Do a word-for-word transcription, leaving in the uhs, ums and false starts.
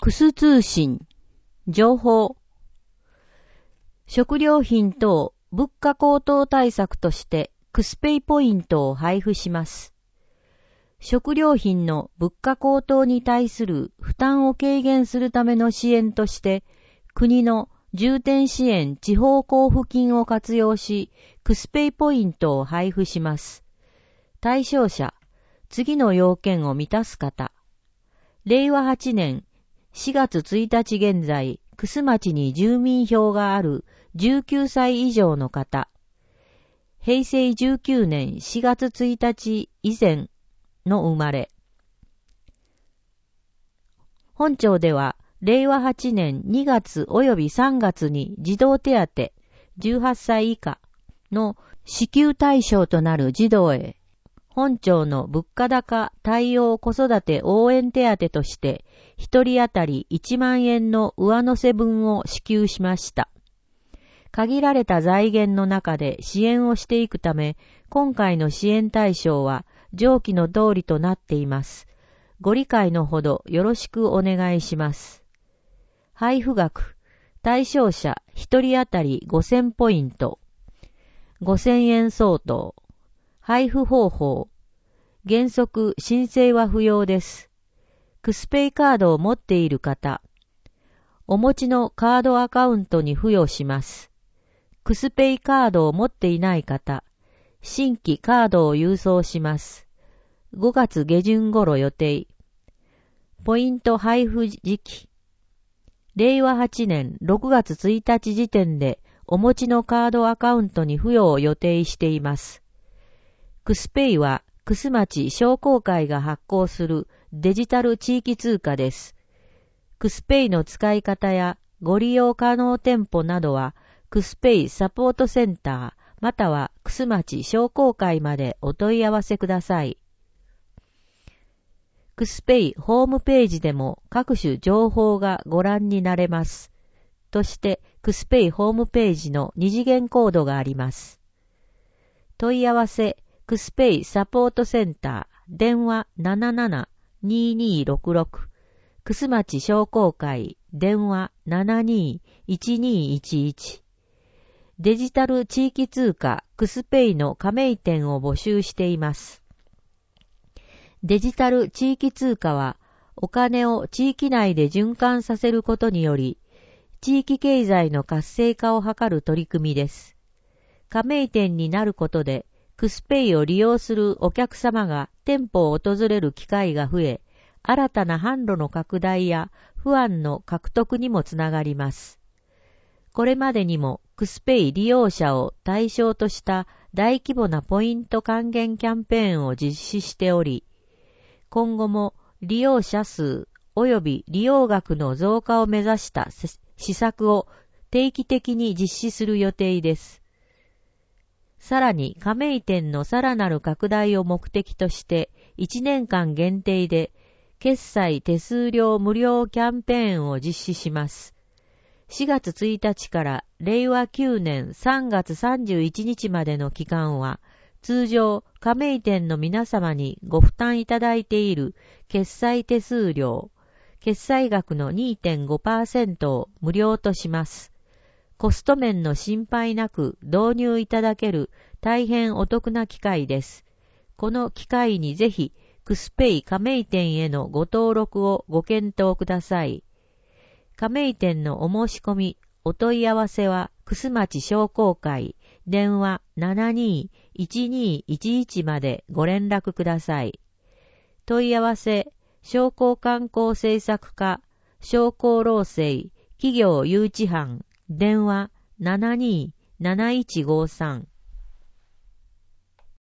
クス通信、情報。食料品等物価高騰対策としてクスペイポイントを配布します。食料品の物価高騰に対する負担を軽減するための支援として、国の重点支援地方交付金を活用し、クスペイポイントを配布します。対象者、次の要件を満たす方。れいわはちねんしがつついたち現在、楠町に住民票があるじゅうきゅうさい以上の方。へいせいじゅうきゅうねんしがつついたち以前の生まれ。本庁では、れいわはちねんにがつおよびさんがつに児童手当じゅうはっさい以下の支給対象となる児童へ、本庁の物価高対応子育て応援手当として、一人当たりいちまんえんの上乗せ分を支給しました。限られた財源の中で支援をしていくため、今回の支援対象は上記の通りとなっています。ご理解のほどよろしくお願いします。配布額、対象者一人当たりごせんポイント、ごせんえん相当。配布方法、原則申請は不要です。クスペイカードを持っている方、お持ちのカードアカウントに付与します。クスペイカードを持っていない方、新規カードを郵送します。ごがつげじゅん頃予定。ポイント配布時期、れいわはちねんろくがつついたち時点でお持ちのカードアカウントに付与を予定しています。クスペイは、楠町商工会が発行するデジタル地域通貨です。クスペイの使い方やご利用可能店舗などは、クスペイサポートセンターまたは楠町商工会までお問い合わせください。クスペイホームページでも各種情報がご覧になれます。として、クスペイホームページの二次元コードがあります。問い合わせ、クスペイサポートセンター、電話 ななななにーにーろくろく、楠町商工会、電話 ななにーいちにーいちいち。デジタル地域通貨クスペイの加盟店を募集しています。デジタル地域通貨は、お金を地域内で循環させることにより、地域経済の活性化を図る取り組みです。加盟店になることで、クスペイを利用するお客様が店舗を訪れる機会が増え、新たな販路の拡大や不安の獲得にもつながります。これまでにもクスペイ利用者を対象とした大規模なポイント還元キャンペーンを実施しており、今後も利用者数及び利用額の増加を目指した施策を定期的に実施する予定です。さらに加盟店のさらなる拡大を目的としていちねんかん限定で決済手数料無料キャンペーンを実施します。しがつついたちかられいわきゅうねんさんがつさんじゅういちにちまでの期間は通常加盟店の皆様にご負担いただいている決済手数料、決済額の にてんごパーセント を無料とします。コスト面の心配なく導入いただける大変お得な機会です。この機会にぜひ、クスペイ加盟店へのご登録をご検討ください。加盟店のお申し込み、お問い合わせは、楠町商工会、電話 ななにーいちにーいちいち までご連絡ください。問い合わせ、商工観光政策課、商工労政、企業誘致班、電話 ななにーなないちごさん